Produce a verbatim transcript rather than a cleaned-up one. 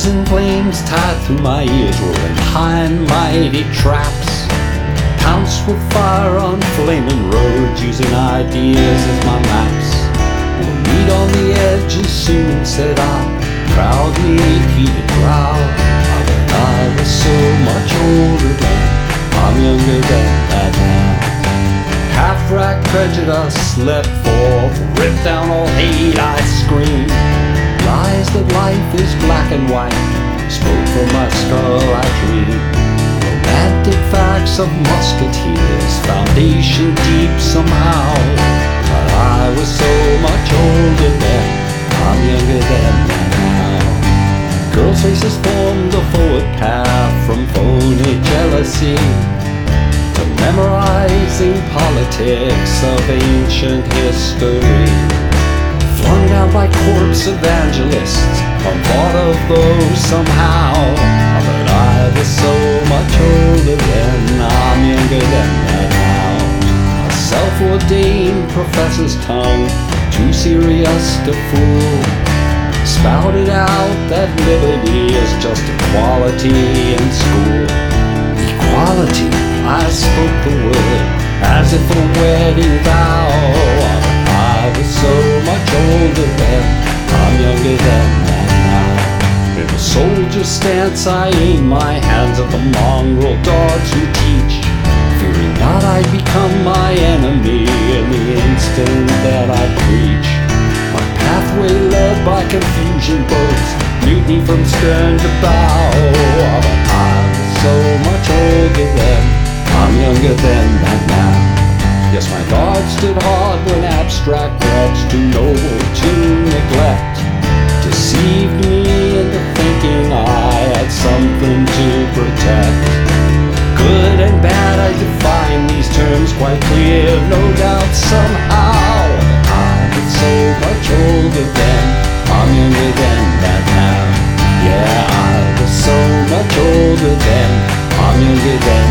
Prison flames tied through my ears, rolling high and mighty traps. Pounced with fire on flaming roads, using ideas as my maps. We'll meet on the edges soon, said I, proudly heated brow. I bet I was so much older then, I'm younger than that now. Half-rack prejudice let forth, ripped down all hate, I screamed. Lies that life is black and white, spoke from my skull I dreamed. Romantic facts of musketeers, foundation deep somehow. But I was so much older then, I'm younger than that now. Girls' faces formed a forward path from phony jealousy to memorizing politics of ancient history. Flung down by corpse evangelists, unthought of those somehow. But I was so much older then, I'm younger than that now. A self-ordained professor's tongue, too serious to fool, spouted out that liberty is just equality in school. Equality, I spoke the word as if a wedding vow. I was so much older then, I'm younger than that now. In a soldier stance I aim my hands at the mongrel dogs who teach, fearing not I'd become my enemy in the instant that I preach. My pathway led by confusion boats, mutiny from stern to bow. But I was so much older then, I'm younger than that now. Yes, my guard stood hard when abstract threats, too noble to neglect, deceived me into thinking I had something to protect. Good and bad, I define these terms quite clear, no doubt somehow. I was so much older then, I'm younger than that now. Yeah, I was so much older then, I'm younger than